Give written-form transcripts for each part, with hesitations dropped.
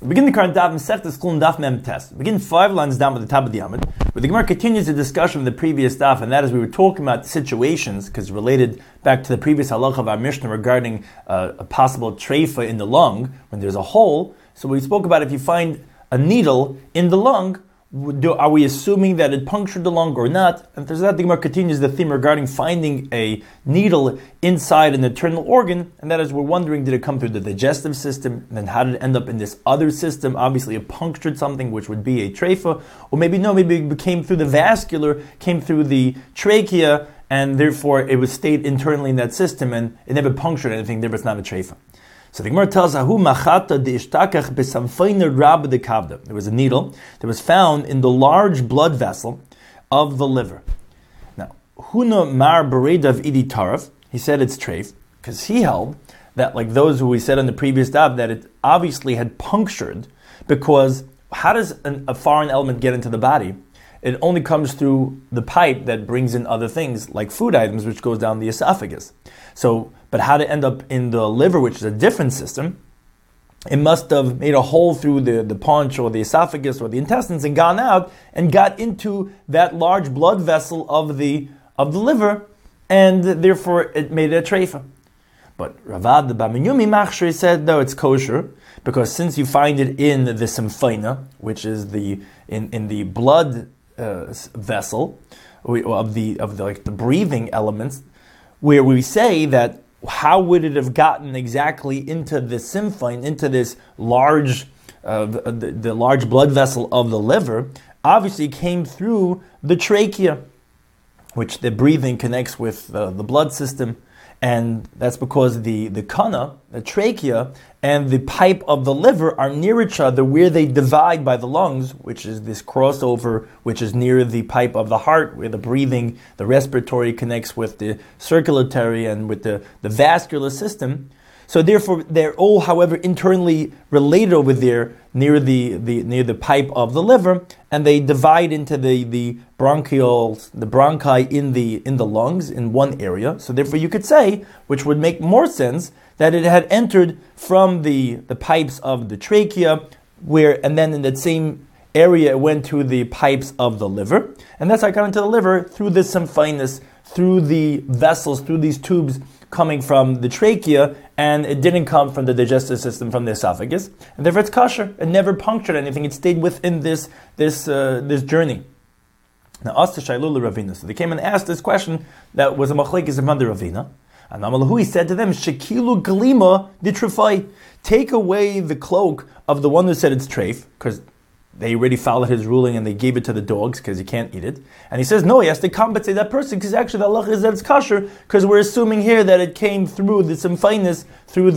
We begin the current daf Masechtas Chulin Daf Mem Test. Begin 5 lines down with the top of the Amud, where the Gemara continues the discussion of the previous daf, and that is we were talking about situations, because related back to the previous halacha of our Mishnah regarding a possible treifa in the lung, when there's a hole. So we spoke about if you find a needle in the lung, are we assuming that it punctured the lung or not? And there's that the Gemara continues the theme regarding finding a needle inside an internal organ, and that is we're wondering, did it come through the digestive system, and then how did it end up in this other system? Obviously it punctured something, which would be a treifa, or maybe no, maybe it came through the vascular, came through the trachea, and therefore it was stayed internally in that system, and it never punctured anything, therefore it's not a treifa. So the Gemara tells Ahu machata de ishtakach besamfeiner rab de kavda. There was a needle that was found in the large blood vessel of the liver. Now, Huna mar beredav idi taraf. He said it's treif because he held that, like those who we said in the previous dab, that it obviously had punctured, because how does a foreign element get into the body? It only comes through the pipe that brings in other things like food items, which goes down the esophagus. So, but how to end up in the liver, which is a different system, it must have made a hole through the paunch or the esophagus or the intestines and gone out and got into that large blood vessel of the liver, and therefore it made it a treifa. But Ravad the Baminyumi Machshir said, no, it's kosher, because since you find it in the symphyna, which is in the blood vessel of the like the breathing elements, where we say that how would it have gotten exactly into the symphyne, into this large the large blood vessel of the liver? Obviously it came through the trachea, which the breathing connects with the blood system. And that's because the kana, the trachea, and the pipe of the liver are near each other, where they divide by the lungs, which is this crossover, which is near the pipe of the heart, where the breathing, the respiratory connects with the circulatory and with the vascular system. So therefore, they're all, however, internally related over there near the pipe of the liver, and they divide into the bronchioles, the bronchi in the lungs in one area. So therefore, you could say, which would make more sense, that it had entered from the pipes of the trachea, and then in that same area it went to the pipes of the liver, and that's how it got into the liver through the symphysis, through the vessels, through these tubes coming from the trachea, and it didn't come from the digestive system, from the esophagus, and therefore it's kosher. It never punctured anything. It stayed within this journey. Now, Asta Shailul Ravina. So they came and asked this question that was a machlekes among the Ravina. And Amalahu, he said to them, Shekilu Galima Ditrafai. Take away the cloak of the one who said it's treif, because they already followed his ruling and they gave it to the dogs because you can't eat it. And he says, no, he has to compensate that person, because actually the halacha is that it's kosher, because we're assuming here that it came through the symphysis, through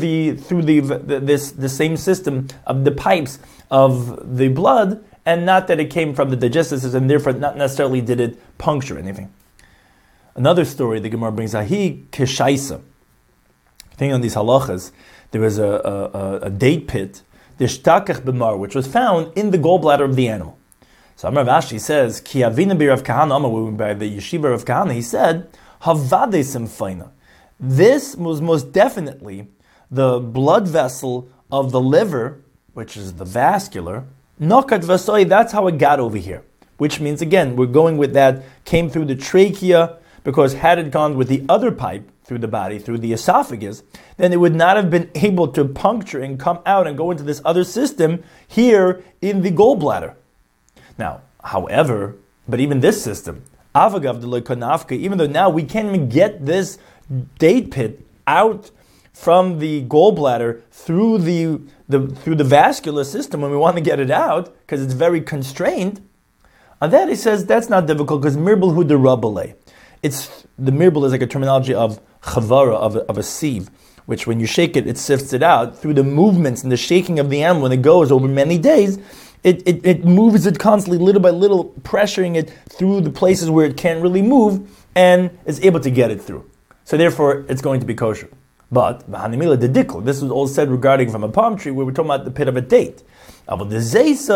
the same system of the pipes of the blood, and not that it came from the digestive system, and therefore not necessarily did it puncture anything. Another story the Gemara brings, Ahi Keshaisa. Thinking on these halachas, there was a date pit, the shtakach b'mar, which was found in the gallbladder of the animal. So Amar Vashi says, Ki avina bi Rav Kahana, by the yeshiva of Kahana, he said, Havade symphyna. This was most definitely the blood vessel of the liver, which is the vascular. Nokat vasoi, that's how it got over here. Which means, again, we're going with that, came through the trachea, because had it gone with the other pipe through the body, through the esophagus, then it would not have been able to puncture and come out and go into this other system here in the gallbladder. Now, however, but even this system, avagav de lekonafka, even though now we can't even get this date pit out from the gallbladder through the vascular system when we want to get it out, because it's very constrained, on that he says that's not difficult, because mirbal hu de rabbaleh. The mirbal is like a terminology of chavara, of a sieve, which when you shake it, it sifts it out through the movements and the shaking of the animal. When it goes over many days, it moves it constantly, little by little, pressuring it through the places where it can't really move, and is able to get it through. So therefore, it's going to be kosher. But this was all said regarding from a palm tree, where we're talking about the pit of a date. But if it's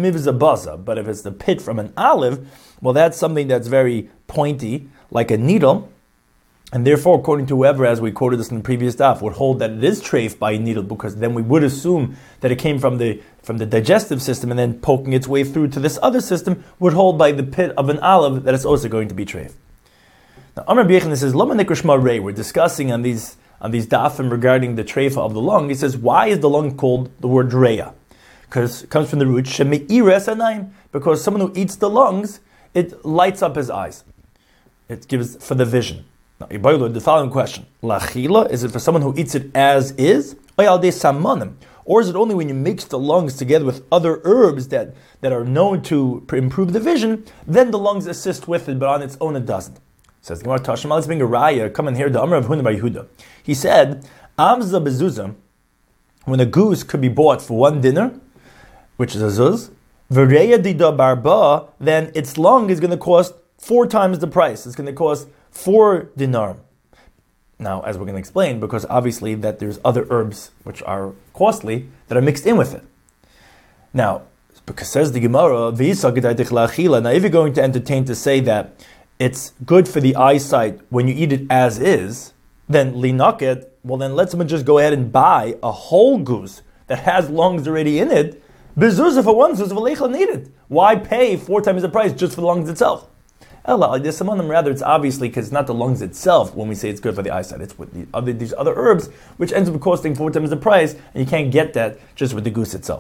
the pit from an olive, well, that's something that's very pointy, like a needle, And therefore, according to whoever, as we quoted this in the previous daf, would hold that it is treif by a needle, because then we would assume that it came from the digestive system and then poking its way through to this other system, would hold by the pit of an olive that it's also going to be treif. Now, Amar B'Yechon says, Lama Nikrishma Rei, we're discussing on these dafim regarding the treifa of the lung. He says, why is the lung called the word reya? Because it comes from the root sheme'ires anayim, because someone who eats the lungs, it lights up his eyes. It gives for the vision. Now, the following question: Lachila, is it for someone who eats it as is, or is it only when you mix the lungs together with other herbs that are known to improve the vision, then the lungs assist with it, but on its own it doesn't? Says Gemara Tashma, let's bring a raya. Come in here, the Amr of Huna bar Yehuda. He said, Amza bezuzah, when a goose could be bought for one dinner, which is a zuz, v'reya dida barba, then its lung is going to cost 4 times the price. It's going to cost 4 dinar. Now, as we're going to explain, because obviously that there's other herbs which are costly that are mixed in with it. Now, because says the Gemara, now if you're going to entertain to say that it's good for the eyesight when you eat it as is, then linaket, well then let someone just go ahead and buy a whole goose that has lungs already in it, bezuzah for one zuz v'leichel needed. Why pay 4 times the price just for the lungs itself? There's some of them, rather, it's obviously because it's not the lungs itself when we say it's good for the eyesight. It's with these other herbs, which ends up costing 4 times the price, and you can't get that just with the goose itself.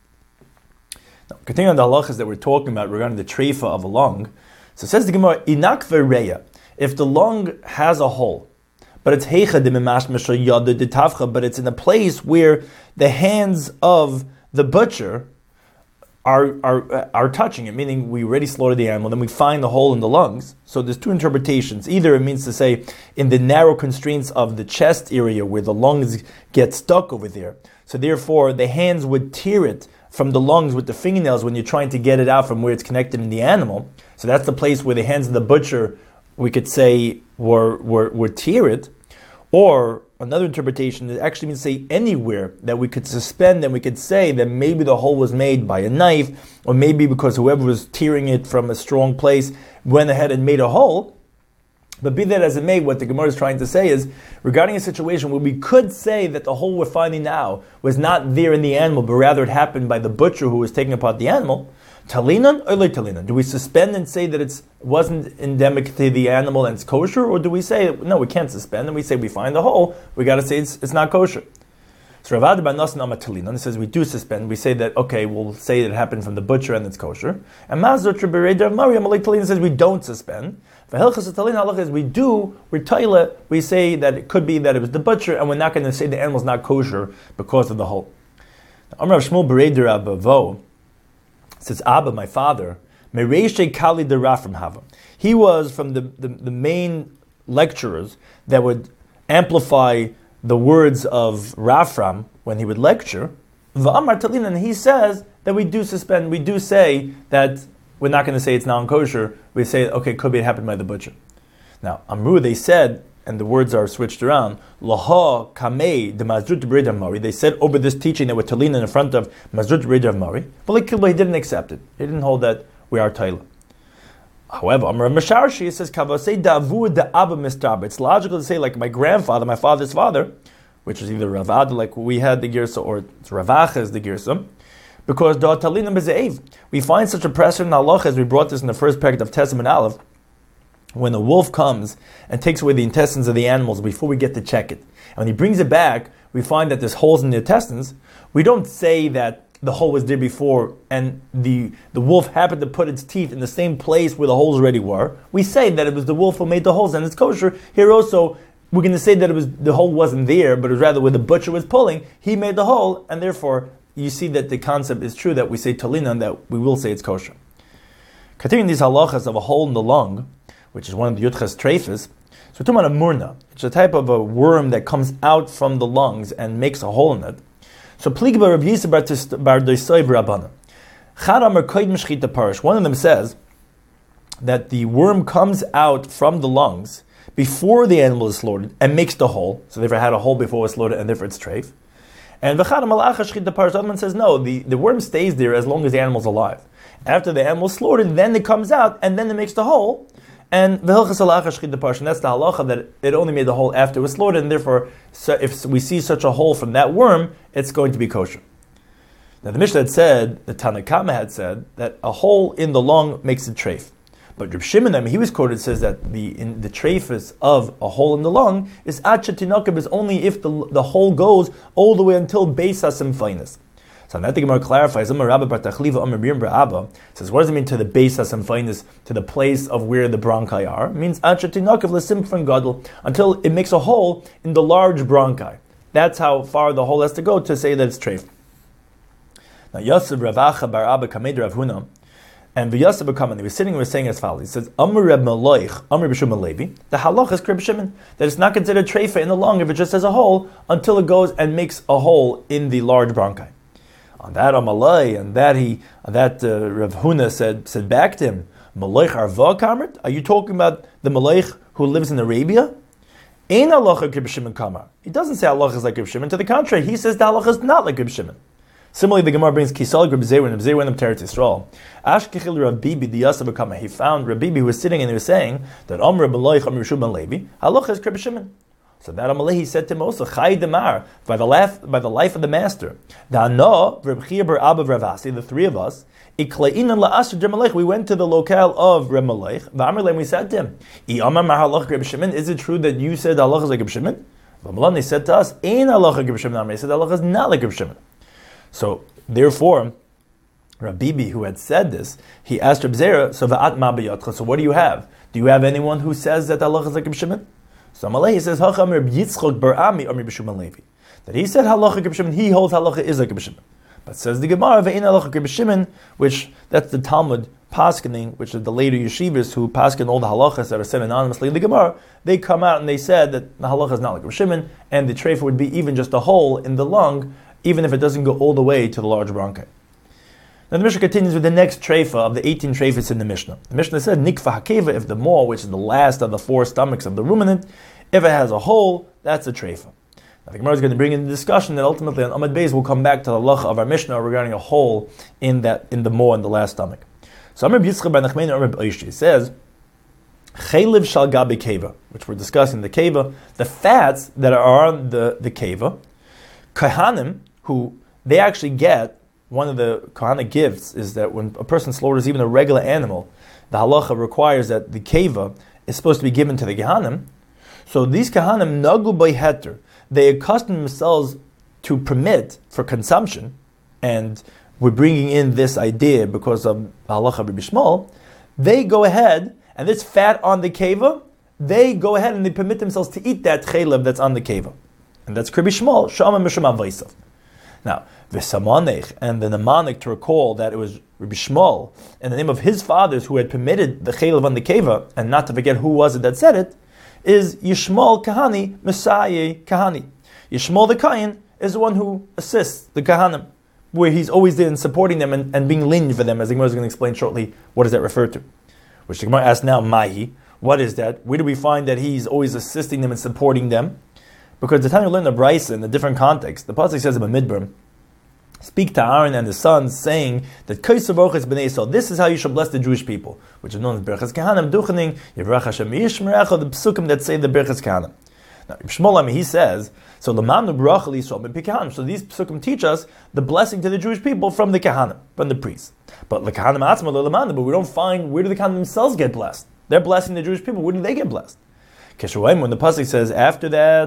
Now, continuing on the halachas that we're talking about regarding the treifa of a lung, so it says the Gemara, inak v'reya, if the lung has a hole, but it's heicha d'mimash mishal yada d'tavcha, but it's in a place where the hands of the butcher are touching it, meaning we already slaughtered the animal, then we find the hole in the lungs. So there's 2 interpretations. Either it means to say in the narrow constraints of the chest area where the lungs get stuck over there. So therefore the hands would tear it from the lungs with the fingernails when you're trying to get it out from where it's connected in the animal. So that's the place where the hands of the butcher, we could say, were tear it. Or another interpretation, it actually means say anywhere that we could suspend, and we could say that maybe the hole was made by a knife, or maybe because whoever was tearing it from a strong place went ahead and made a hole. But be that as it may, what the Gemara is trying to say is, regarding a situation where we could say that the hole we're finding now was not there in the animal, but rather it happened by the butcher who was taking apart the animal, talinan or le talinan? Do we suspend and say that it wasn't endemic to the animal and it's kosher, or do we say no, we can't suspend and we say we find the hole, we got to say it's not kosher? So Rav Ada bar Nasan Amar talinan says we do suspend. We say that okay, we'll say it happened from the butcher and it's kosher. And Mazot Rebbe Rav Mariam Malay talinan says we don't suspend. V'helchas talinan halach is we're toilet. We say that it could be that it was the butcher, and we're not going to say the animal's not kosher because of the hole. Amar Shmuel Bereder Abavo says, Abba, my father, Mereishe Kali de Rafram Hava. He was from the main lecturers that would amplify the words of Rafram when he would lecture. V'amar Talin, and he says that we do suspend, we do say that we're not going to say it's non-kosher, we say, okay, could be it happened by the butcher. Now, Amru, they said, and the words are switched around, Laha Kamei de Mazrut B'Reid Mari. They said over this teaching that we're Talina in front of Mazrut B'Reid Mari, but he didn't accept it. He didn't hold that we are Taila. However, Amar Masharshi says, Kavasei Davu de Abba Mistarba. It's logical to say, like my grandfather, my father's father, which is either Ravad, like we had the Girsa, or it's Ravacha is the Girsa, because Da Talina B'Ze'ev. We find such a precedent in Allah, as we brought this in the first packet of Testament Aleph, when a wolf comes and takes away the intestines of the animals before we get to check it. And when he brings it back, we find that there's holes in the intestines. We don't say that the hole was there before and the wolf happened to put its teeth in the same place where the holes already were. We say that it was the wolf who made the holes and it's kosher. Here also, we're going to say that the hole wasn't there, but it was rather where the butcher was pulling. He made the hole, and therefore you see that the concept is true that we say talina and that we will say it's kosher. Continuing these halachas of a hole in the lung, which is one of the Yudchas Treifas. So we're talking about a murna. It's a type of a worm that comes out from the lungs and makes a hole in it. So Plig bar Rav Yisrael bar Doisai b'Rabbanan. Chad Amar Kodim Shchita Parish. One of them says that the worm comes out from the lungs before the animal is slaughtered and makes the hole. So therefore it had a hole before it was slaughtered and therefore it's treif. And V'chad Amar Lacha Shchita Parish. The other one says no, the worm stays there as long as the animal's alive. After the animal is slaughtered, then it comes out and then it makes the hole. And v'hilchas halacha shchita parsha, and that's the halacha that it only made the hole after it was slaughtered, and therefore, so if we see such a hole from that worm, it's going to be kosher. Now the Mishnah had said, the Tanna Kama had said, that a hole in the lung makes it treif. But Reb Shimon, he was quoted, says that the treifus of a hole in the lung is atcha tinakab, is only if the hole goes all the way until beis hasimfainis. So now the Gemara clarifies, says, what does it mean to the beis hasimfainis, to the place of where the bronchi are? It means atcha tinakab l'simfan gadol, until it makes a hole in the large bronchi. That's how far the hole has to go to say that it's treif. Now Yosef Rav Acha bar Abba kamed Rav Huna, and the Yosef B'Kaman, he was sitting and was saying as follows. He says, Amr Reb Maloich, Amr B'Shimon Levi, the halach is Reb Shimon, that it's not considered treifa in the lung if it just has a hole until it goes and makes a hole in the large bronchi. On that Amalai, and that Rav Huna said back to him, Maloich Arva Kamert? Are you talking about the Maloich who lives in Arabia? Ein halacha Reb Shimon Kamar. He doesn't say halacha is like Reb Shimon. To the contrary, he says the halacha is not like Reb Shimon. Similarly, the Gemara brings Kisal Reb Zeir, and Reb Zeir went up to Eretz Yisrael. Ashkechil Rav Bibi, the Yosef B'Kama. He found Rav Bibi who was sitting and he was saying that Amr B'Loich Amr Shimon Levi, halacha is Reb Shimon. So that Amalei, he said to him also, Chai Demar, by the life of the master. Da'ano, Reb Chia bar Abba Rav Asi, the three of us, Ikleinan la'asr Reb Malech, we went to the locale of Reb Malech, V'amr we said to him, I Amar Mar halacha Reb Shimon, is it true that you said halacha is like Reb Shimon? V'amr, they said to us, Ein halacha Reb Shimon, they said halacha is not like Reb Shimon. So, therefore, Rabbi Bibi, who had said this, he asked Reb Zera, so va'at ma b'yotcha, so what do you have? Do you have anyone who says that halacha is like Reb Shimon? So Amalei, he says, Hacham Reb Yitzchok bar Ami Amri b'Shimon Levi. That he said halacha Reb Shimon, he holds halacha is like Reb Shimon. But says the Gemara, ve'in halacha Reb Shimon, which, that's the Talmud paskening, which is the later yeshivas who pasken all the halachas that are said anonymously in the Gemara, they come out and they said that the halacha is not like Reb Shimon, and the treifa would be even just a hole in the lung, even if it doesn't go all the way to the large bronchi. Now the Mishnah continues with the next treifa of the 18 treifas in the Mishnah. The Mishnah said, Nikfa hakeva, if the maw, which is the last of the four stomachs of the ruminant, if it has a hole, that's a treifa. Now the Gemara is going to bring in the discussion that ultimately on Amud Beis will come back to the halacha of our Mishnah regarding a hole in the maw in the last stomach. So Amr Yitzchak bar Nachmani Amr B'Oishi says, Chayliv shal gabi keva, which we're discussing the keva, the fats that are on the keva, kahanim, who they actually get, one of the Kohana gifts is that when a person slaughters even a regular animal, the halacha requires that the keva is supposed to be given to the Gehanim. So these Kahanim, nagu by heter, they accustom themselves to permit for consumption, and we're bringing in this idea because of halacha Rabbi Shmuel, they go ahead, and this fat on the keva, they go ahead and they permit themselves to eat that chaylev that's on the keva. And that's Rabbi Shmuel, Shama Misham Avaisav. Now, the Samanech and the Namanik, to recall that it was Rabbi Shmuel, in the name of his fathers who had permitted the chaylev on the keva, and not to forget who was it that said it, is Yishmael Kahani, Messiah Kahani. Yishmael the Kayan is the one who assists the Kahanim, where he's always there and supporting them and being lenient for them, as the Gemara is going to explain shortly what does that refer to. Which the Gemara asks now, Mahi, what is that? Where do we find that he's always assisting them and supporting them? Because the time you learn the Brisa in a different context, the pasuk says in Midbar, speak to Aaron and his sons, saying that Kaisav Orchis B'nai Yisrael, this is how you should bless the Jewish people, which is known as Berachas Kahanim, Duchening, Yivrach Hashem Yishmerecha, the psukim that say the Berachas Kahanim. Now, Shmuel, he says, so Lamanu Barach Yisrael B'Kahanim. So these psukim teach us the blessing to the Jewish people from the Kahanim, from the priests. But the Kahanim Atzma Lamanu, but we don't find where do the Kahanim themselves get blessed. They're blessing the Jewish people. Where do they get blessed? When the pasuk says after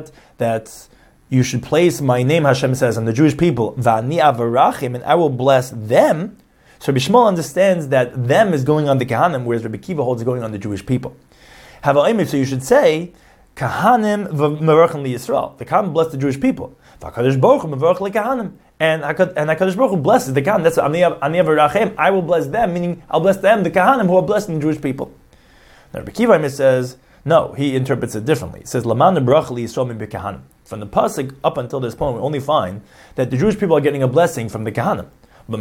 that you should place my name, Hashem says, on the Jewish people, V'ani avarachim, and I will bless them. So Rabbi Shmuel understands that them is going on the Kahanim, whereas Rabbi Kiva holds going on the Jewish people. So you should say, Kahanim v'merachim li Yisrael. The Kahanim bless the Jewish people. V'akadosh Baruch Hu mevarach li Kahanim. And HaKadosh Baruch Hu blesses the Kahanim. That's ani avarachim. I will bless them, meaning I'll bless them, the Kahanim, who are blessing the Jewish people. Now Rabbi Kiva says, no, he interprets it differently. He says, Laman Barach li Yisrael min b'Kahanim. From the pasuk up until this point, we only find that the Jewish people are getting a blessing from the Kahanim. But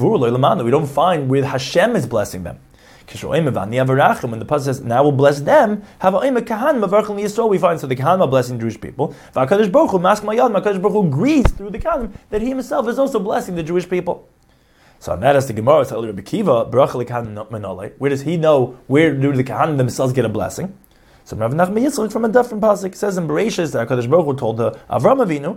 we don't find where Hashem is blessing them. When the pasuk says, "Now I will bless them," we find so the Kahanim are blessing Jewish people. HaKadosh Baruch Hu agrees through the Kahanim that He Himself is also blessing the Jewish people. So on that, as the Gemara said, Rabbi Kiva, where does he know where do the Kahanim themselves get a blessing? So Rav Nachman Yitzchak from a different pasuk, it says in Bereshis that HaKadosh Baruch Hu told Avram Avinu,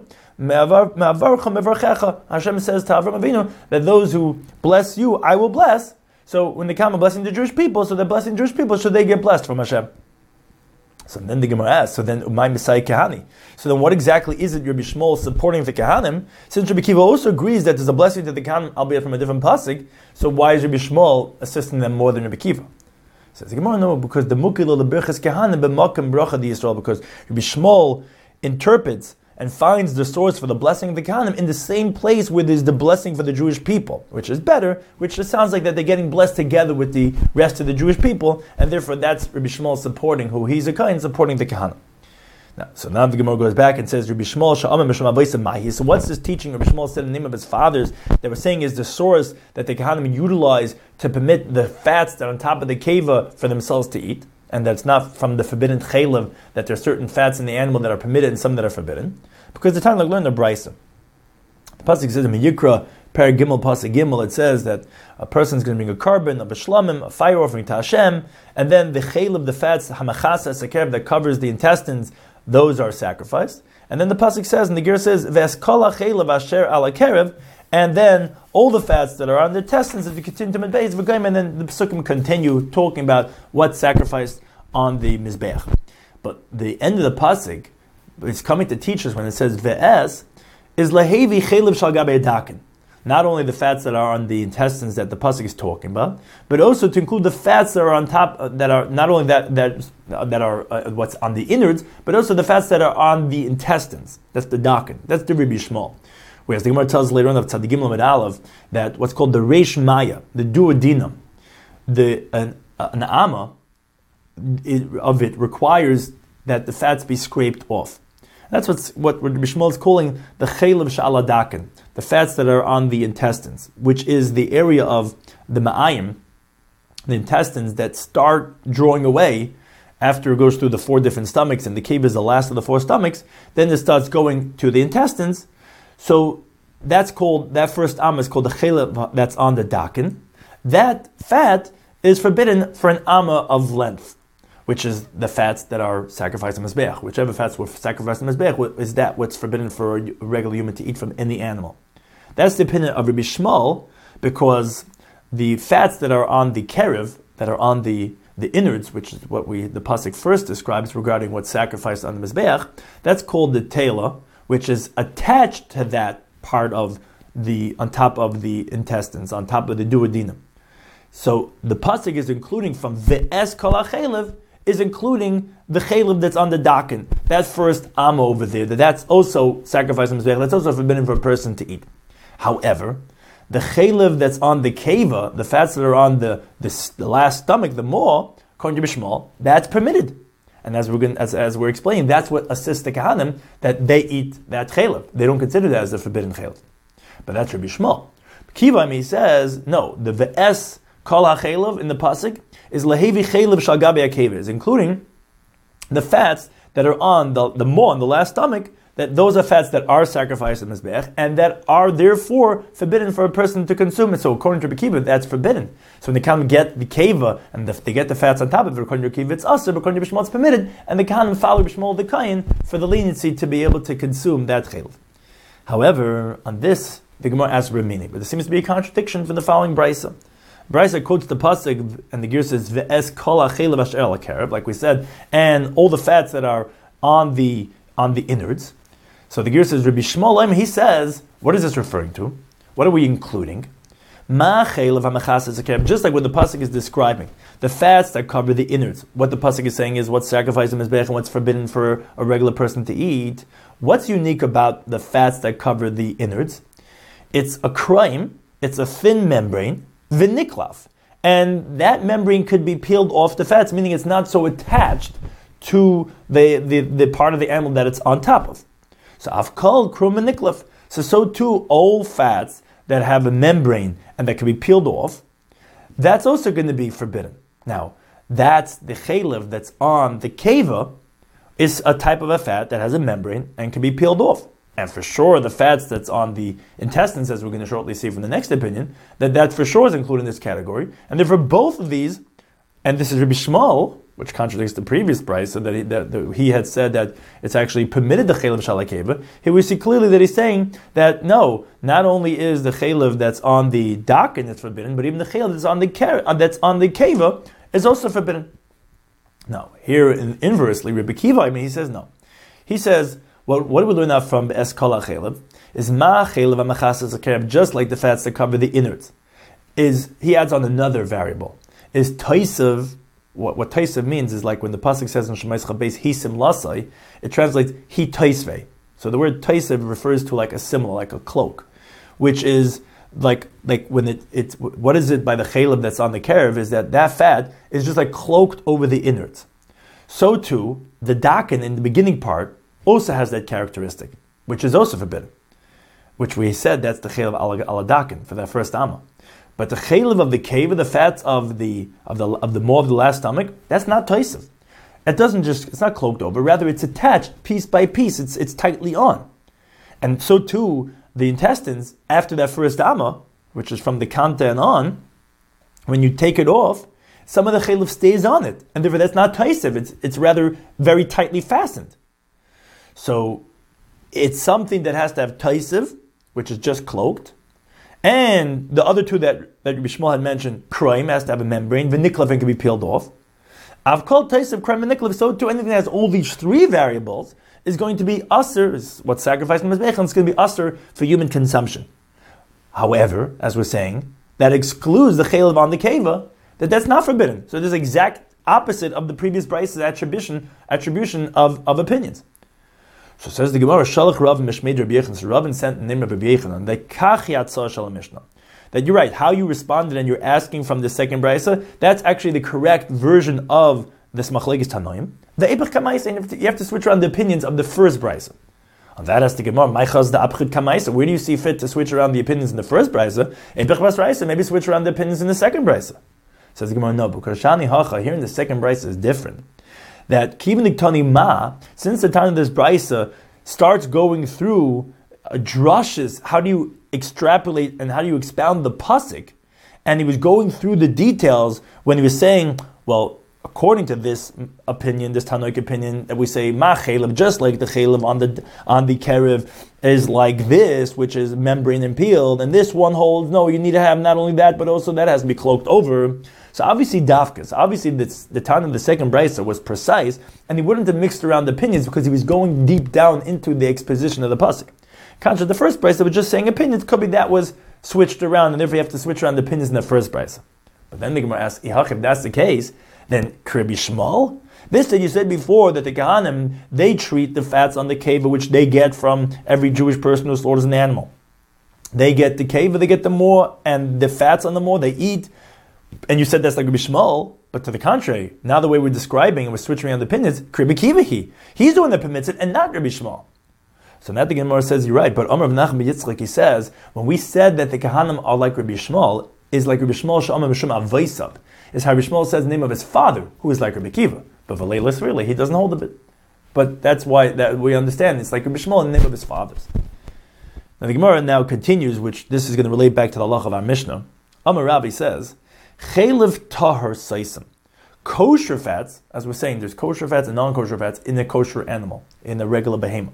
Hashem says to Avram Avinu that those who bless you, I will bless. So when they come and blessing the Jewish people, so they're blessing the Jewish people, should they get blessed from Hashem? So then the Gemara asks, so then my Messiah Kahani. So then what exactly is it Rabbi Shmuel supporting the Kahanim? Since Rabbi Kiva also agrees that there's a blessing to the Kahanim, albeit from a different pasuk, so why is Rabbi Shmuel assisting them more than Rabbi Kiva? Says the Gemara, no, because the Mukil of the Birchas Kahanim b'makam bracha di Yisrael, because Rabbi Shmuel interprets and finds the source for the blessing of the Kahanim in the same place where there's the blessing for the Jewish people, which is better, which just sounds like that they're getting blessed together with the rest of the Jewish people, and therefore that's Rabbi Shmuel supporting, who he's a Kohen, supporting the Kahanim. Now the Gemara goes back and says, Rabbi Shmuel sha'amim b'shem avosim mahi. So what's this teaching Rabbi Shmuel said in the name of his fathers that we're saying is the source that the Kahanim utilize to permit the fats that are on top of the keva for themselves to eat, and that's not from the forbidden chaylev, that there are certain fats in the animal that are permitted and some that are forbidden. Because the time like learn the Brisa. The pasuk says in Yikra, Per Gimel Pasuk Gimel, it says that a person's going to bring a carbon, a b'shlamim, a fire offering to Hashem, and then the chaylev, the fats, hamachasa, sakev, that covers the intestines, those are sacrificed. And then the pasuk says, and the Ger says, V'eskala chaylev asher ala kerev, and then all the fats that are on the intestines, if you continue to Medbeis, and then the Pesukim continue talking about what's sacrificed on the Mizbeach. But the end of the pasuk is coming to teach us when it says Ve'es, is Lahevi chaylev shal gabe dakin. Not only the fats that are on the intestines that the pasuk is talking about, but also to include the fats that are on top, that are not only that are what's on the innards, but also the fats that are on the intestines. That's the dakin. That's the Rabbi Shmuel. Whereas the Gemara tells later on of Tzadik Gimel Amud Aleph that what's called the Reish Maya, the duodenum, an amma of it requires that the fats be scraped off. That's what Rabbi Shmuel is calling the chaylev sha'ala dakin, the fats that are on the intestines, which is the area of the ma'ayim, the intestines that start drawing away after it goes through the 4 different stomachs, and the cave is the last of the 4 stomachs. Then it starts going to the intestines. So that first amma is called the chaylev that's on the dakin. That fat is forbidden for an amma of length, which is the fats that are sacrificed in Mizbeach. Whichever fats were sacrificed in Mizbeach is that what's forbidden for a regular human to eat from any animal. That's the opinion of Rabbi Shmuel, because the fats that are on the kerev, that are on the innards, which is what the pasuk first describes regarding what's sacrificed on the Mizbeach, that's called the tela, which is attached to that part of on top of the intestines, on top of the duodenum. So the pasuk is including from ve'es kol ha'chaylev, is including the chaylev that's on the dakin. That first amma over there, that's also sacrificed on Mizbeach, that's also forbidden for a person to eat. However, the chaylev that's on the keva, the fats that are on the last stomach, the maw, according to Bishmal, that's permitted. And as we're explaining, that's what assists the Kahanim, that they eat that chaylev. They don't consider that as a forbidden chaylev. But that's Rabbi Shmuel. Kiva, he says, no, the ve'es kol ha'chaylev in the pasuk is lahevi chaylev shal gabe ha'keves, including the fats that are on the maw, on the last stomach, that those are fats that are sacrificed in Mizbeach, and that are therefore forbidden for a person to consume it. So according to Rabbi Kiva, that's forbidden. So when they come get the keva, and they get the fats on top of it, according to Rabbi Kiva, it's also, but according to Bishmal, it's permitted, and they can't follow Bishmal the Kayin for the leniency to be able to consume that chaylev. However, on this, the Gemara asks Ramini, but there seems to be a contradiction from the following Brisa. Brisa quotes the pasuk, and the Ger says, "Ve'es kol ha'chaylev asher al ha'kerev," like we said, and all the fats that are on the innards. So the Ger says, Rabbi Shmuel, he says, what is this referring to? What are we including? Ma chaylev ha'machasas ha'kerev, just like what the pasuk is describing, the fats that cover the innards. What the pasuk is saying is what's sacrificed in Mizbeach and what's forbidden for a regular person to eat. What's unique about the fats that cover the innards? It's a crime, it's a thin membrane, v'niklaf. And that membrane could be peeled off the fats, meaning it's not so attached to the part of the animal that it's on top of. So afkal krum v'niklaf. So too, all fats that have a membrane and that can be peeled off, that's also going to be forbidden. Now, that's the chaylev that's on the keva, is a type of a fat that has a membrane and can be peeled off. and for sure the fats that's on the intestines, as we're going to shortly see from the next opinion, that for sure is included in this category. And therefore both of these, and this is Rabbi Shmuel, which contradicts the previous price, so that he had said that it's actually permitted the chaylev shalakeva. Here we see clearly that he's saying that no, not only is the chaylev that's on the dakin that's forbidden, but even the chaylev that's on the keva is also forbidden. Now, here inversely, Rabbi Kiva, he says no. He says, well, what do we learn now from Eskala chaylev? Is ma chaylev amachasas akerev, just like the fats that cover the innards. He adds on another variable. Is taisav. What taisav means is like when the pasuk says in Shemais Chabes hisim lasai, it translates hi taisve. So the word taisav refers to like a similar, like a cloak, which is like when it's what is it by the chaylev that's on the kerev is that fat is just like cloaked over the innards. So too the dakin in the beginning part also has that characteristic, which is also forbidden. Which we said that's the chaylev ala dakin for that first amma. But the chaylev of the keva, the fats of the more of the last stomach, that's not taisav. It's not cloaked over. Rather, it's attached piece by piece. It's tightly on, and so too the intestines after that first amma, which is from the kanta and on. When you take it off, some of the chaylev stays on it, and therefore that's not taisav. It's rather very tightly fastened. So it's something that has to have taisav, which is just cloaked. And the other two that Rabbi Shmuel had mentioned, kroim has to have a membrane, v'niklav can be peeled off. I've called taisav, kroim, and niklav, so too anything that has all these three variables is going to be usher, is what's sacrificed in Mizbeach, and it's going to be usher for human consumption. However, as we're saying, that excludes the chaylev on the keva, that's not forbidden. So this is exact opposite of the previous Bryce's attribution of opinions. So says the Gemara, Shalach Rav Mishmeid Rabbi Yechon. So Rav sent the name of Rabbi Yechon. That you're right. How you responded and you're asking from the second brisa, that's actually the correct version of this machlekes tanoim. The Eibach Kamaisa, you have to switch around the opinions of the first brisa. On that has the Gemara, Maichaz the Abchid Kamaisa. Where do you see fit to switch around the opinions in the first brisa? Eibach Bas Brisa, maybe switch around the opinions in the second brisa. Says the Gemara, no, because Shani Hacha here in the second brisa is different. That Kivnik Tani Ma, since the time of this brisa starts going through drushes, how do you extrapolate and how do you expound the pasuk? And he was going through the details when he was saying, well, according to this opinion, this Tanoic opinion, that we say ma chaylev, just like the chaylev on the kerev is like this, which is membrane and peeled, and this one holds no, you need to have not only that, but also that has to be cloaked over. So obviously dafkas, the time of the second brisa was precise, and he wouldn't have mixed around opinions because he was going deep down into the exposition of the pasuk. Contra the first brisa was just saying opinions. Could be that was switched around, and therefore you have to switch around the opinions in the first brisa. But then the Gemara asks, if that's the case, then Rabbi Shmuel, this that you said before that the Kahanim, they treat the fats on the keva which they get from every Jewish person who slaughters an animal. They get the keva, they get the more, and the fats on the more they eat. And you said that's like Rabbi Shmuel, but to the contrary, now the way we're describing and we're switching around the opinions, Rabbi Kiva he's the one that permits it and not Rabbi Shmuel. So now the Gemara says you're right, but Amar Menachem Yitzchak, he says, when we said that the Kahanim are like Rabbi Shmuel, is like Rabbi Shmuel Sha'amar Mishum Avaisab, is how Rabbi Shmuel says the name of his father, who is like Rabbi Kiva. But Valeilis, really, he doesn't hold of it. But that's why that we understand it's like Rabbi Shmuel in the name of his fathers. Now the Gemara now continues, which this is going to relate back to the halach of our Mishnah. Amar Rabbi says, Chaylev tahar saisim. Kosher fats, as we're saying, there's kosher fats and non-kosher fats in a kosher animal, in a regular behemoth.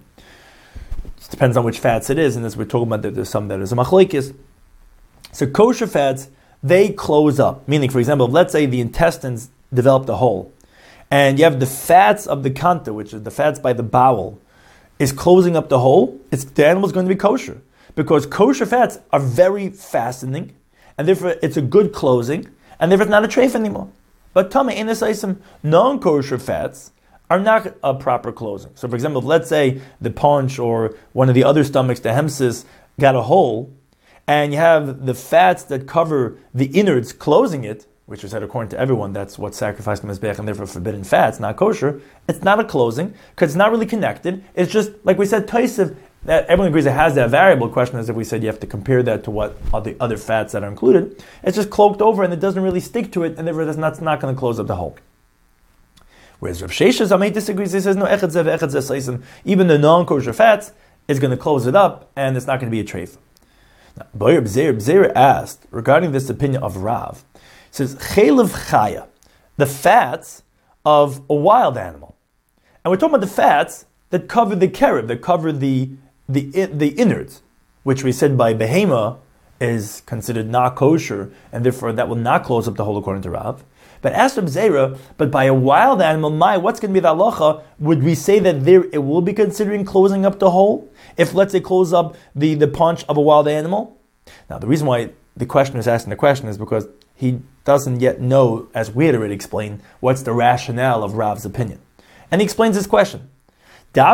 It depends on which fats it is, and as we're talking about, there's some that is a machlekes. So kosher fats, they close up. Meaning, for example, let's say the intestines developed a hole, and you have the fats of the kanta, which is the fats by the bowel, is closing up the hole, the animal is going to be kosher. Because kosher fats are very fastening, and therefore it's a good closing, and therefore it's not a treif anymore. But Tame in the non-kosher fats are not a proper closing. So for example, let's say the paunch or one of the other stomachs, the hemsis, got a hole, and you have the fats that cover the innards closing it, which is said according to everyone, that's what's sacrificed in Mizbeach and therefore forbidden fats, not kosher. It's not a closing, because it's not really connected. It's just, like we said, taisav, that everyone agrees it has that variable. Question is if we said you have to compare that to what are the other fats that are included. It's just cloaked over and it doesn't really stick to it, and therefore it's not going to close up the hole. Whereas Rav Sheshes Amay disagrees. He says no, even the non-kosher fats, is going to close it up, and it's not going to be a treifa. Now, Bzeir asked regarding this opinion of Rav. He says, Chelev chaya, the fats of a wild animal. And we're talking about the fats that cover the kerub, that cover the innards, which we said by behema is considered not kosher, and therefore that will not close up the hole according to Rav. But as for Zera, but by a wild animal, what's going to be the halacha? Would we say that there it will be considering closing up the hole? If, let's say, close up the paunch of a wild animal? Now, the reason why the questioner is asking the question is because he doesn't yet know, as we had already explained, what's the rationale of Rav's opinion. And he explains this question. Did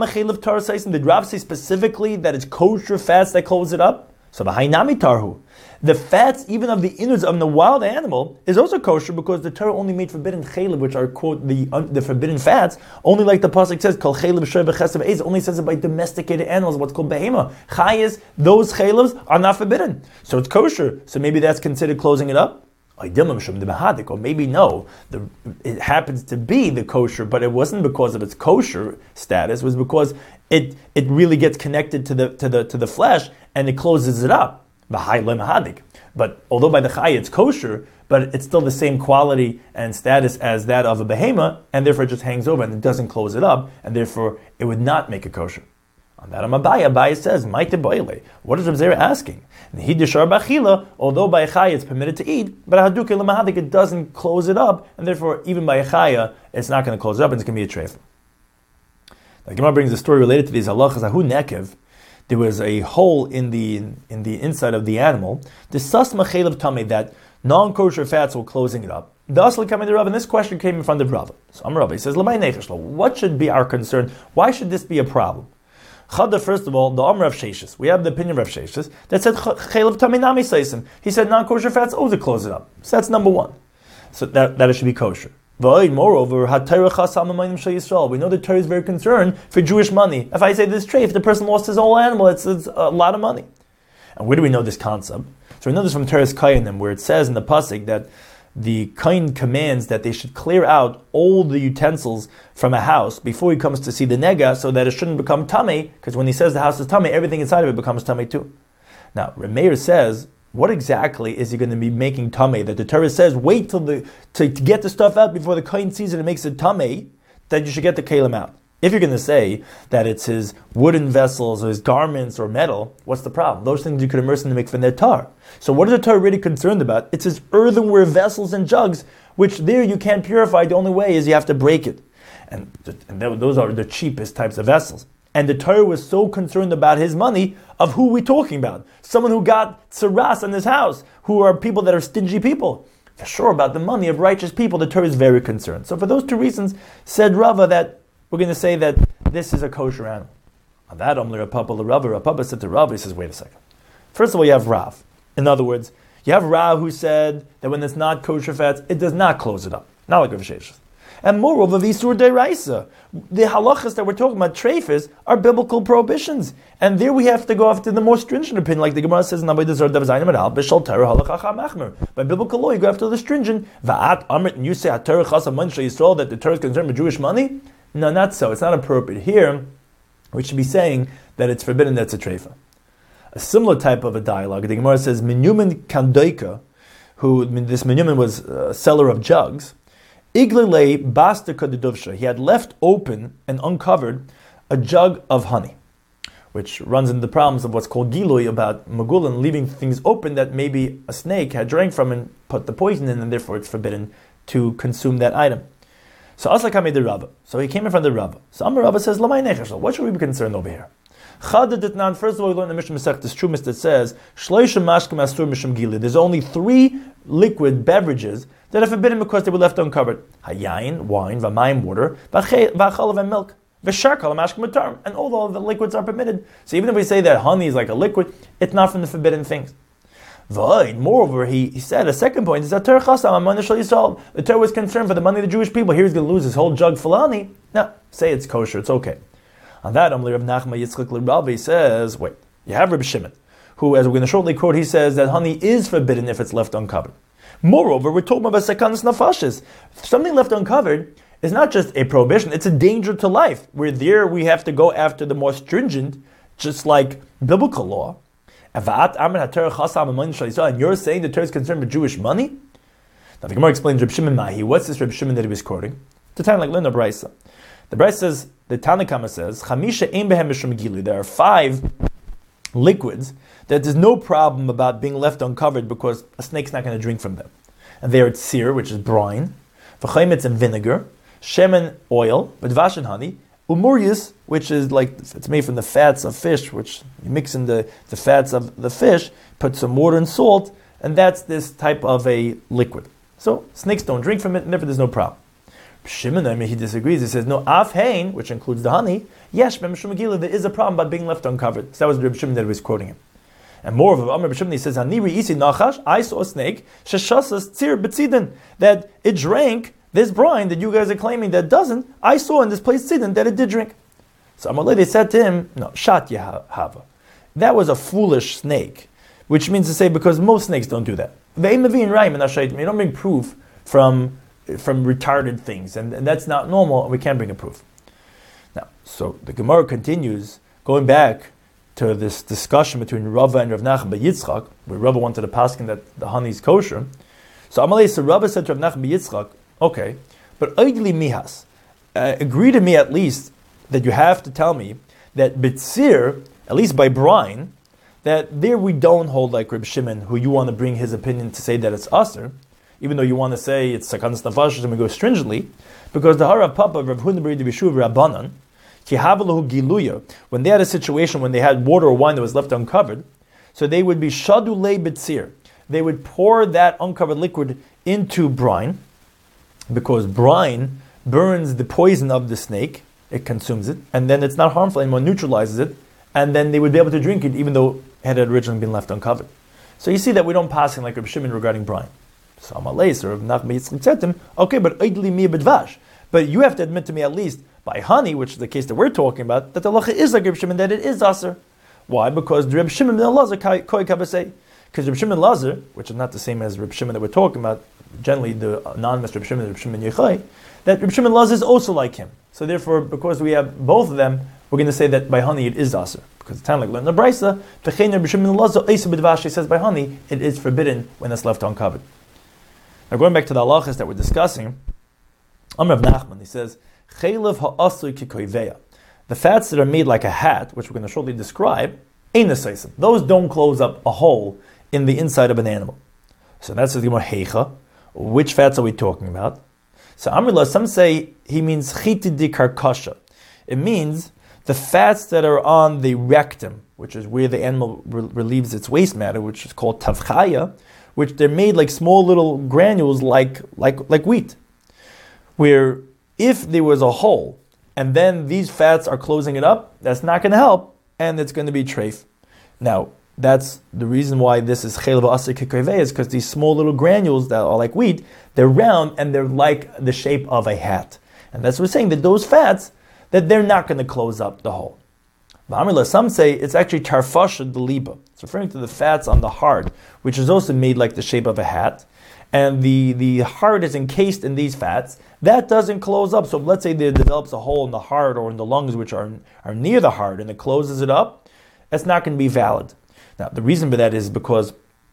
Rav say specifically that it's kosher fats that close it up? So the hainami tarhu. The fats, even of the innards of the wild animal, is also kosher because the Torah only made forbidden chelev, which are, quote, the forbidden fats, only like the pasuk says, kol chelev shor b'chesav eiz, only says it by domesticated animals, what's called behema. Chayes, those chelevs are not forbidden. So it's kosher. So maybe that's considered closing it up? Or maybe no, it happens to be the kosher, but it wasn't because of its kosher status, it was because it really gets connected to the flesh and it closes it up. But although by the chai it's kosher, but it's still the same quality and status as that of a behema, and therefore it just hangs over and it doesn't close it up, and therefore it would not make it kosher. On that Abaye says, what is Rav Zera asking? Although by a chaya it's permitted to eat, but it doesn't close it up, and therefore even by a chaya it's not going to close it up, and it's going to be a treifa. The Gemara brings a story related to these halachas. Ahu nekev, there was a hole in the inside of the animal. The sasma chelev tameh, that non-kosher fats were closing it up. The asli coming to Rav, and this question came in front of Rav. So Amar Rav, he says, what should be our concern? Why should this be a problem? Chada, first of all, the Amr of Sheshis. We have the opinion of Rav Sheshis that said chelev tameh nami seisim. He said non-kosher fats also close it up. So that's number one. So that it should be kosher. Moreover, we know the Torah is very concerned for Jewish money. If I say this trait, if the person lost his whole animal, it's a lot of money. And where do we know this concept? So we know this from Teres Kayanim, where it says in the pasuk that the Kain commands that they should clear out all the utensils from a house before he comes to see the nega, so that it shouldn't become tamei, because when he says the house is tamei, everything inside of it becomes tamei too. Now, Remeir says, what exactly is he going to be making tamei? That the Torah says, wait till to get the stuff out before the Kain sees it and makes it tamei, that you should get the kalim out. If you're going to say that it's his wooden vessels or his garments or metal, what's the problem? Those things you could immerse in the mikveh netar. So what is the Torah really concerned about? It's his earthenware vessels and jugs, which there you can't purify. The only way is you have to break it. And those are the cheapest types of vessels. And the Torah was so concerned about his money, of who we're talking about. Someone who got tsaras in his house, who are people that are stingy people. For sure, about the money of righteous people, the Torah is very concerned. So for those two reasons, said Rava that we're going to say that this is a kosher animal. On that, Rava said to Rava, he says, wait a second. First of all, you have Rav. In other words, you have Rav who said that when it's not kosher fats, it does not close it up. Not like Rav Sheshis. And moreover, Visur Deraisa, the halachas that we're talking about, treifas, are biblical prohibitions. And there we have to go after the more stringent opinion, like the Gemara says in Avodah Zarah Dav Zayin Amar B'Shal Torah Halacha Machmer. By biblical law, you go after the stringent. Va'at Amrit, and you say Torah Chasa Mansha Yisrael, that the Torah is concerned with Jewish money? No, not so. It's not appropriate. Here, we should be saying that it's forbidden, that's a treifa. A similar type of a dialogue, the Gemara says, Menyuman Kandoika, who, this Menyuman was a seller of jugs, Iglele Basta Kadidovsha, he had left open and uncovered a jug of honey, which runs into the problems of what's called Gilui, about Magulin leaving things open that maybe a snake had drank from and put the poison in, and therefore it's forbidden to consume that item. So Aslakami the Rabbah. So he came in front of the Rabbah. So Amar Rabbah says, Lamai Nechashal, what should we be concerned over here? Chadaditnan, first of all, we learn the Mishnah Masechtas Trumas that says, Shloisha Mashkim Asur Mishum Gili. There's only 3 liquid beverages that are forbidden because they were left uncovered. Hayayin, wine, Vamayim, water, Vachalav, and milk. V'sharkal, Mashkim Matar. And all the liquids are permitted. So even if we say that honey is like a liquid, it's not from the forbidden things. Moreover, he said, a second point is that the Torah was concerned for the money of the Jewish people. Here he's going to lose his whole jug full of honey. No, say it's kosher, it's okay. On that, Rav Nachman Yitzchak L'Ravi says, wait, you have Reb Shimon, who, as we're going to shortly quote, he says that honey is forbidden if it's left uncovered. Moreover, we're talking about sekanas nafashis. Something left uncovered is not just a prohibition, it's a danger to life. Where there we have to go after the more stringent just like biblical law. And you're saying the Torah is concerned with Jewish money? Now the Gemara explains Reb Shimon Mahi. What's this Reb Shimon that he was quoting? The time like Lena Brisa. The Brisa says, the Tanakama says, Chamisha ein behem mishum gilu. There are 5 liquids that there's no problem about being left uncovered because a snake's not going to drink from them. And they are tzir, which is brine, v'chaimetz and vinegar, shemen, oil, v'dvash and honey, umurius, which is like, it's made from the fats of fish, which you mix in the fats of the fish, put some water and salt, and that's this type of a liquid. So snakes don't drink from it, and therefore there's no problem. Shimon, he disagrees. He says, no, af hain, which includes the honey, yes, there is a problem about being left uncovered. So that was Reb Shimon that he was quoting him. And moreover, Reb Shimon, he says, I saw a snake, sheshasas tzir betzidin, that it drank this brine that you guys are claiming that doesn't. I saw in this place tzidin that it did drink. So Amalei, they said to him, no, shat yehava. That was a foolish snake, which means to say, because most snakes don't do that. You don't bring proof from retarded things, and that's not normal, and we can't bring a proof. Now, so the Gemara continues, going back to this discussion between Rava and Rav Nachman bar Yitzchak, where Rava wanted to paskin that the honey is kosher. So Amalei, so Rava said to Rav Nachman bar Yitzchak, okay, but oigli mihas, agree to me at least that you have to tell me that bitzir, at least by brine, that there we don't hold like Reb Shimon, who you want to bring his opinion to say that it's aser, even though you want to say it's sakanas nefashos and we go stringently, because the Harav Papa Rav Huna bar Yishuv Rabbanan, ki havalahu giluya, when they had a situation when they had water or wine that was left uncovered, so they would be shadu le bitzir. They would pour that uncovered liquid into brine, because brine burns the poison of the snake, it consumes it, and then it's not harmful anymore, neutralizes it, and then they would be able to drink it even though it had originally been left uncovered. So you see that we don't pass in like Reb Shimon regarding brine. So Amalei, or Rav Nachman bar Yitzchak said to him, okay, but oidli mi b'dvash. But you have to admit to me at least by honey, which is the case that we're talking about, that the halacha is like Reb Shimon, that it is aser. Why? Because Reb Shimon ben Elazar koi kabasei. Because Reb Shimon Elazar, which is not the same as Reb Shimon that we're talking about, generally the anonymous Reb Shimon Yochai, that Reb Shimon Elazar is also like him. So therefore, because we have both of them, we're going to say that by honey it is aser. Because it's time like learn the Brisa, V'chein Reb Shimon Elazar eisa b'dvash, he says by honey it is forbidden when it's left uncovered. Now going back to the halachas that we're discussing, Amar Rav Nachman, he says, Chaylev ha'asui kikoiveya. The fats that are made like a hat, which we're going to shortly describe, ain't nesaisim. Those don't close up a hole in the inside of an animal. So that's the Gemara Heicha. Which fats are we talking about? So Amrullah, some say he means chiti di karkasha. It means the fats that are on the rectum, which is where the animal relieves its waste matter, which is called tavchaya, which they're made like small little granules like wheat. Where if there was a hole and then these fats are closing it up, that's not going to help, and it's going to be treif. Now, that's the reason why this is chaylev ha'asur kikoivei, is because these small little granules that are like wheat, they're round and they're like the shape of a hat. And that's what we're saying, that those fats, that they're not going to close up the hole. Some say it's actually tarfasha deliba. It's referring to the fats on the heart, which is also made like the shape of a hat. And the heart is encased in these fats. That doesn't close up. So let's say there develops a hole in the heart or in the lungs, which are near the heart, and it closes it up. That's not going to be valid. Now, the reason for that is because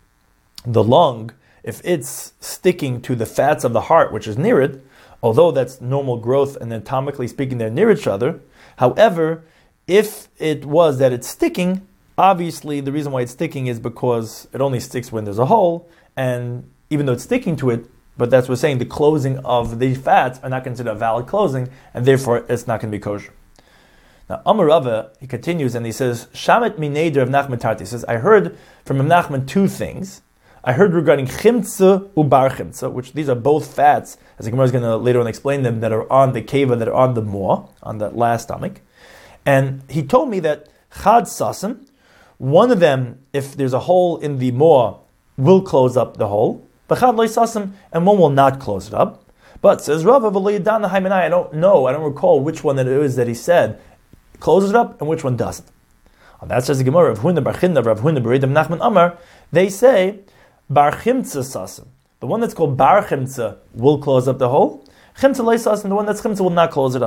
the lung, if it's sticking to the fats of the heart, which is near it, although that's normal growth and anatomically speaking, they're near each other. However, if it was that it's sticking, obviously the reason why it's sticking is because it only sticks when there's a hole, and even though it's sticking to it, but that's what we're saying, the closing of these fats are not considered a valid closing, and therefore it's not going to be kosher. Now, Amar Rava, he continues and he says, Shamet mineder of Nachman Tarti. He says, I heard from Nachman two things. I heard regarding chimtza ubar chimtza, which these are both fats, as the Gemara is going to later on explain them, that are on the keva, that are on the moah, on the last stomach. And he told me that chad sasim, one of them, if there's a hole in the moah, will close up the hole, but chad loy sasim, and one will not close it up. But says Rava, I don't know, I don't recall which one it is that he said closes it up and which one doesn't. And that says the Gemara of Huna bar Chinna, Rav Huna bar Nachman Amar. They say bar chimtza sasim. The one that's called bar chimtza will close up the hole. Chimtza loy sasim, the one that's chimtza will not close it up.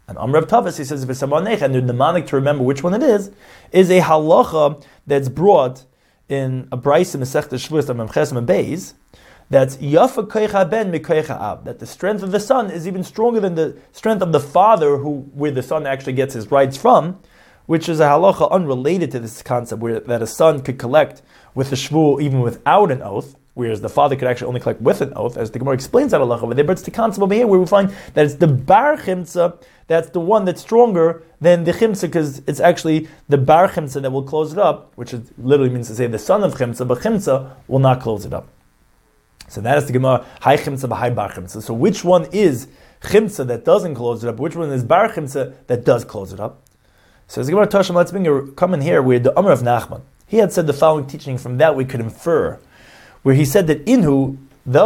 And Amrav Tavas, he says, and the mnemonic to remember which one it is a halacha that's brought in a brayso Masechta Shavuos of Memches and Beis, that's Yafa Koicha Ben Mikoicha Ab, that the strength of the son is even stronger than the strength of the father, where the son actually gets his rights from, which is a halacha unrelated to this concept, that a son could collect with the shvu even without an oath, whereas the father could actually only collect with an oath, as the Gemara explains that halacha over there. But it's the concept over here where we find that it's the bar chimtza that's the one that's stronger than the chimtza, because it's actually the bar chimtza that will close it up, which literally means to say the son of chimtza, but chimtza will not close it up. So that is the Gemara, Hai Chimtza b'Hai Bar Chimtza. So which one is Chimtza that doesn't close it up? Which one is Bar Chimtza that does close it up? So as the Gemara Tashim, let's bring a comment here where the Amr of Nachman, he had said the following teaching. From that we could infer, where he said that Inhu,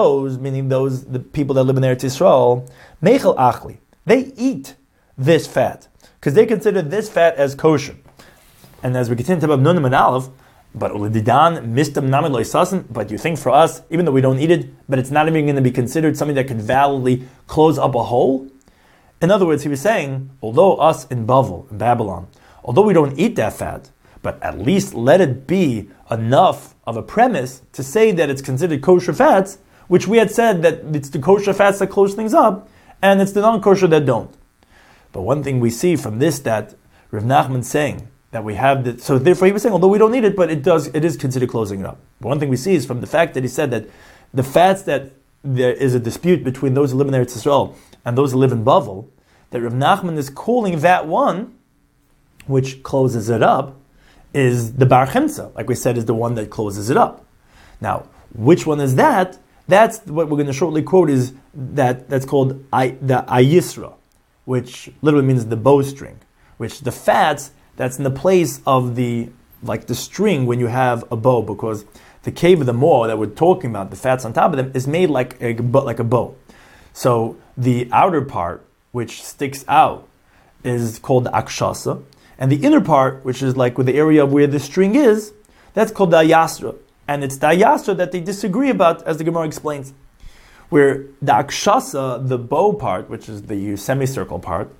the people that live in Eretz Yisrael, Meichel Achli, they eat this fat, because they consider this fat as kosher. And as we continue to have Nunim and Aleph, but ulididan mistam namid loisasin. But you think for us, even though we don't eat it, but it's not even going to be considered something that could validly close up a hole. In other words, he was saying, although us in Babylon, although we don't eat that fat, but at least let it be enough of a premise to say that it's considered kosher fats, which we had said that it's the kosher fats that close things up, and it's the non-kosher that don't. But one thing we see from this, that Rav Nachman saying that we have that, so therefore he was saying, although we don't need it, but it is considered closing it up. But one thing we see is from the fact that he said that the fats that there is a dispute between those who live in Eretz Yisrael and those who live in Bavel, that Rav Nachman is calling that one, which closes it up, is the Bar Chimtza, like we said, is the one that closes it up. Now, which one is that? That's what we're going to shortly quote, is that's called the Ayisra, which literally means the bowstring, which the fats that's in the place of the string when you have a bow, because the cave of the moor that we're talking about, the fats on top of them, is made like a bow. So the outer part, which sticks out, is called the akshasa, and the inner part, which is like with the area where the string is, that's called the ayasra. And it's the ayasra that they disagree about, as the Gemara explains, where the akshasa, the bow part, which is the semicircle part,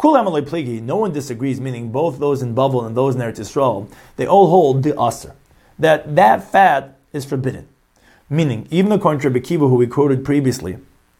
no one disagrees, meaning both those in Bavel and those in Eretz Yisrael, they all hold the aser, that fat is forbidden. Meaning, even according to Rebbe Kiva, who we quoted previously,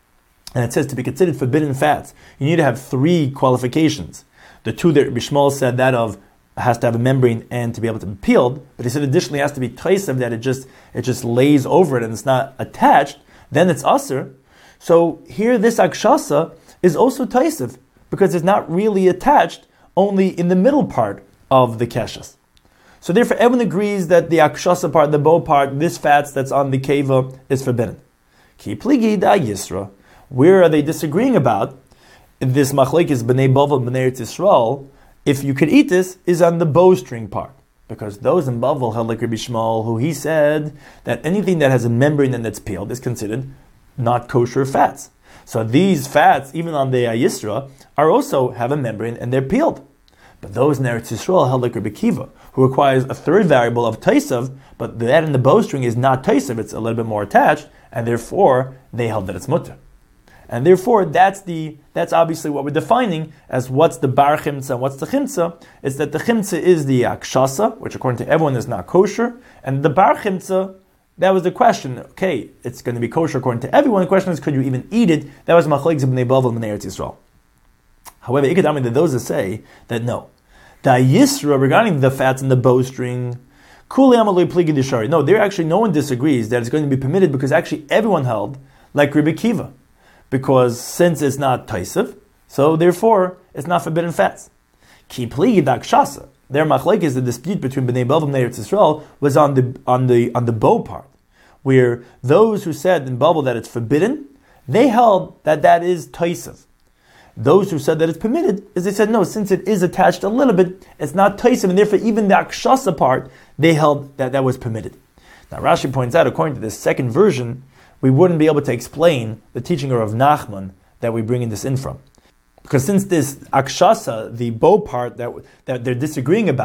and it says to be considered forbidden fats, you need to have 3 qualifications. The 2 that Rebbe Shmuel said, that of has to have a membrane and to be able to be peeled, but he said additionally it has to be taisav, that it just lays over it and it's not attached, then it's aser. So here this akshasa is also taisav, because it's not really attached, only in the middle part of the keshas. So therefore everyone agrees that the akshasa part, the bow part, this fats that's on the keva is forbidden. Ki pligi da yisra. Where are they disagreeing about? This machlekes b'nei Bavel b'nei Eretz Yisrael, if you could eat this, is on the bowstring part. Because those in Bavel held like Rabbi Shmuel, who he said that anything that has a membrane and that's peeled is considered not kosher fats. So these fats, even on the Yisra, also have a membrane and they're peeled. But those in Eretz Yisrael held like Rebbe Kiva, who requires a third variable of taisav, but that in the bowstring is not taisav, it's a little bit more attached, and therefore they held that it's mutter. And therefore that's obviously what we're defining as what's the bar chimtza and what's the chimtza. It's that the chimtza is the akshasa, which according to everyone is not kosher, and the bar chimtza, that was the question. Okay, it's going to be kosher according to everyone. The question is, could you even eat it? That was machlekes b'nei Bavel b'nei Eretz Yisrael. However, ikadami, that those that say that no, the yisra regarding the fats in the bowstring, kuli amalei pligi dishari. No, there actually no one disagrees that it's going to be permitted, because actually everyone held like Rebbe Kiva, because since it's not taisav, so therefore it's not forbidden fats. Ki pligi dakshasa. Their machlekes, the dispute between b'nei Bavel and b'nei Eretz Yisrael, was on the bow part, where those who said in Bavel that it's forbidden, they held that is taisav. Those who said that it's permitted, is they said no, since it is attached a little bit, it's not taisav, and therefore even the akshasa part, they held that was permitted. Now Rashi points out, according to this second version, we wouldn't be able to explain the teaching of Rav Nachman that we bring in this in from. Because since this akshasa, the bow part that they're disagreeing about,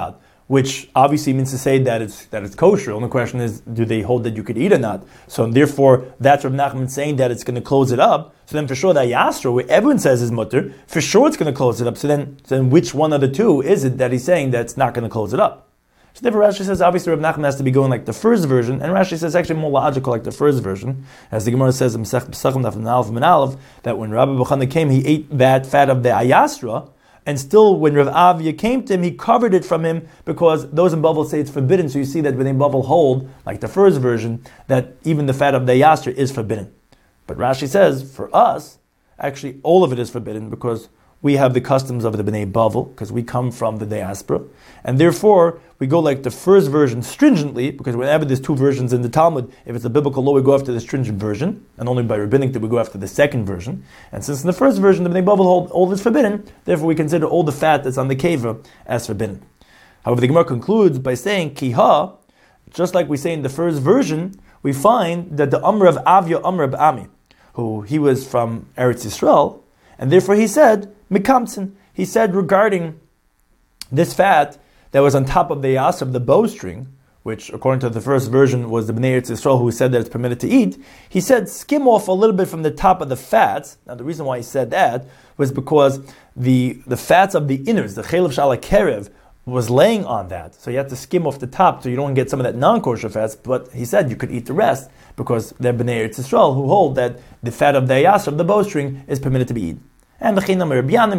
which obviously means to say that it's kosher. The only question is, do they hold that you could eat or not? So therefore, that's Rav Nachman saying that it's going to close it up. So then for sure, that Yasra, where everyone says is mutter, for sure it's going to close it up. So then which one of the two is it that he's saying that's not going to close it up? So therefore Rashi says, obviously Rav Nachman has to be going like the first version, and Rashi says actually more logical like the first version, as the Gemara says in Masech Pesachim Daf Aleph Min Aleph, that when Rabbi Bechana came, he ate that fat of the Ayasra, and still, when Rav Avia came to him, he covered it from him because those in Bavel say it's forbidden. So you see that when they Bavel hold, like the first version, that even the fat of the Yasser is forbidden. But Rashi says, for us, actually all of it is forbidden because we have the customs of the Bnei Bavel, because we come from the diaspora. And therefore, we go like the first version stringently, because whenever there's two versions in the Talmud, if it's a biblical law, we go after the stringent version, and only by rabbinic do we go after the second version. And since in the first version, the Bnei Bavel hold all is forbidden, therefore we consider all the fat that's on the keva as forbidden. However, the Gemara concludes by saying, Kiha, just like we say in the first version, we find that the Amr of Avya, Amr of Ami, who he was from Eretz Yisrael, and therefore he said, Mekamtsin, he said regarding this fat that was on top of the yas of the bowstring, which according to the first version was the Bnei Eretz Yisrael who said that it's permitted to eat, he said skim off a little bit from the top of the fats. Now the reason why he said that was because the fats of the innards, the chelav shala kerev, was laying on that. So you have to skim off the top so you don't get some of that non-kosher fats, but he said you could eat the rest because they're Bnei Eretz Yisrael who hold that the fat of the yas of the bowstring is permitted to be eaten. And in the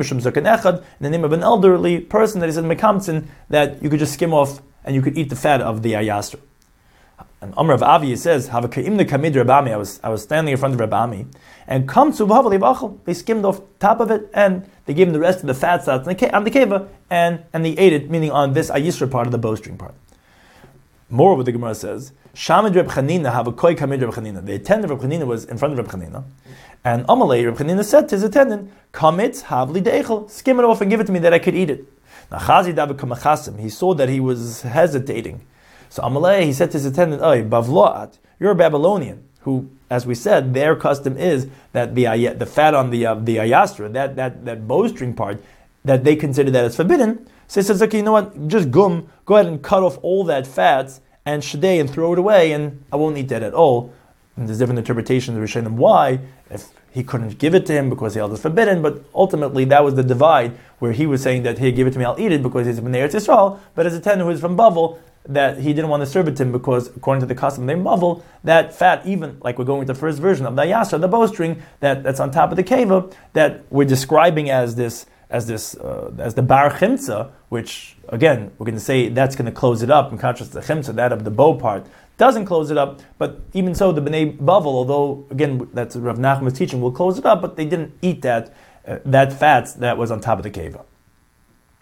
name of an elderly person that he said mekamtzin, that you could just skim off and you could eat the fat of the ayasra. And Amr of Avi says, I was standing in front of Rabbi Ami, and they skimmed off top of it, and they gave him the rest of the fat that's on the keva, and they ate it, meaning on this ayisra part of the bowstring part. Moreover, the Gemara says, Shamid Reb Chanina have a koi kamid Reb Chanina. The attendant of Reb Chanina was in front of Reb Chanina, and Amalei Reb Chanina said to his attendant, Kamit havli deichel, skim it off and give it to me that I could eat it. Now Chazi David Kamachasim, he saw that he was hesitating. So Amalei, he said to his attendant, Oy, Bavloat, you're a Babylonian, who, as we said, their custom is that the fat on the ayastra, that bowstring part, that they consider that as forbidden. So he says, okay, you know what, just go ahead and cut off all that fat and shadei and throw it away, and I won't eat that at all. And there's different interpretations of Rishonim why, if he couldn't give it to him because he held it forbidden, but ultimately that was the divide where he was saying that, hey, give it to me, I'll eat it because he's from Eretz Yisrael, but as a tenant who is from Bavel, that he didn't want to serve it to him because according to the custom named Bavel, that fat, even like we're going with the first version of the yasra, the bowstring, that's on top of the keva, that we're describing as the bar chimtza, which again we're going to say that's going to close it up in contrast to the chimtza, that of the bow part doesn't close it up. But even so, the Bnei Bavel, although again that's Rav Nachman's teaching, will close it up, but they didn't eat that fat that was on top of the keva.